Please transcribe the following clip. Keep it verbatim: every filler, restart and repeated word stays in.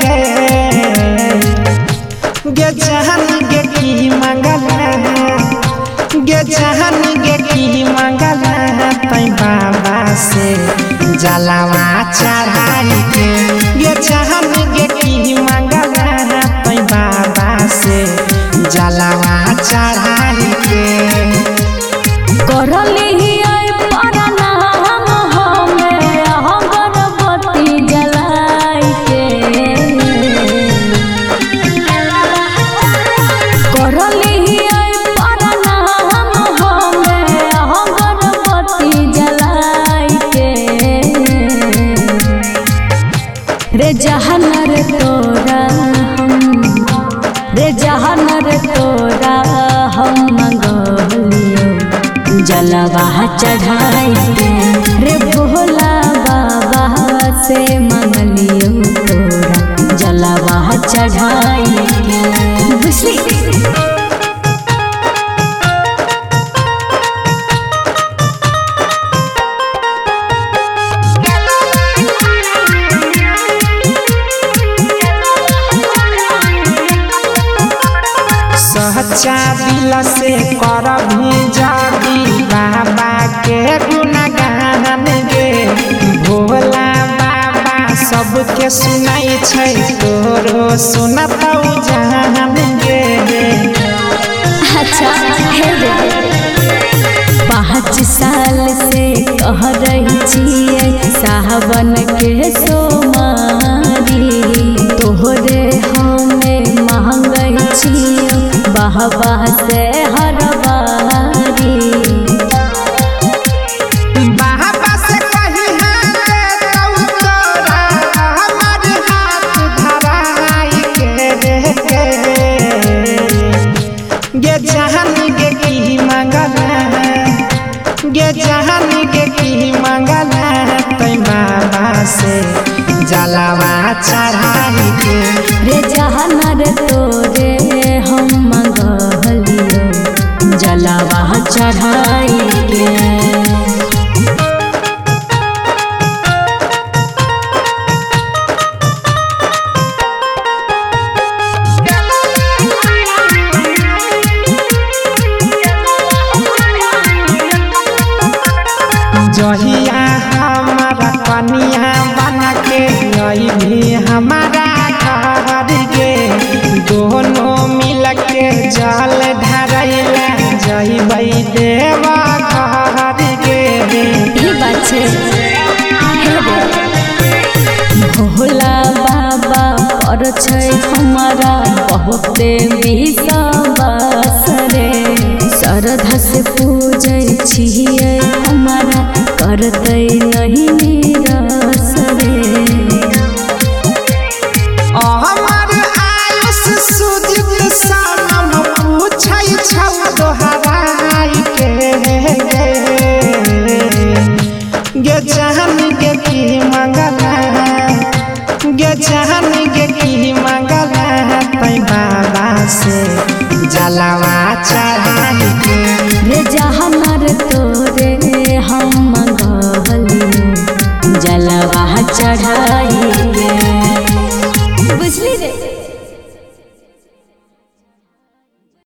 गे जहन गे की मंगला गे जहन गे की मंगला तै बाबा से जलवा चढ़ाई के गे जहन गे की मंगला तै बाबा से जलवा चढ़ाई के करली रे जहनर तोरा हम रे जहनर तोरा हम मंगलियो जलवा चढ़ाई के रे भोला बाबा से मंगलियो तोरा जलवा चढ़ाई के बुझली सच्चा दिल से कर भी जागी बाबा के गुणगान गे भोला बाबा सबके सुनाई छै तोरो सुनतौ जान गे। अच्छा हे पाँच साल से कह रही छियै सावन के सोमारी तोहरे हमें महंगाई छियै बाबा से हर बारी बाबा से कही हाथ तोरा हमर हाथ धराई के गे जहन गे की मंगला गे जहन गे की मंगला तै बाबा से जलवा चढ़ाई के रे जहनर तोरे हम मंगलियो जलवा चढ़ाई के जहिया हमारा कनिया बना के यही भी हमारा घर के दोनों मिल के जल ढरैला जइबै देवा घर के ही बात छै भोला बाबा पर छै हमारा बहुते विश्वास रे श्रद्धा से पूजै छियै हमारा करतै नहीं निराश रे हमर आयुष सुजित सनम पूछै छौ दोहराई के गे जहन गे की मंगला गे जहन गे की मंगला तै बाबा से जलवा चढ़ाई के रे जहनर तोरे हम मंगलियो जलवा चढ़ा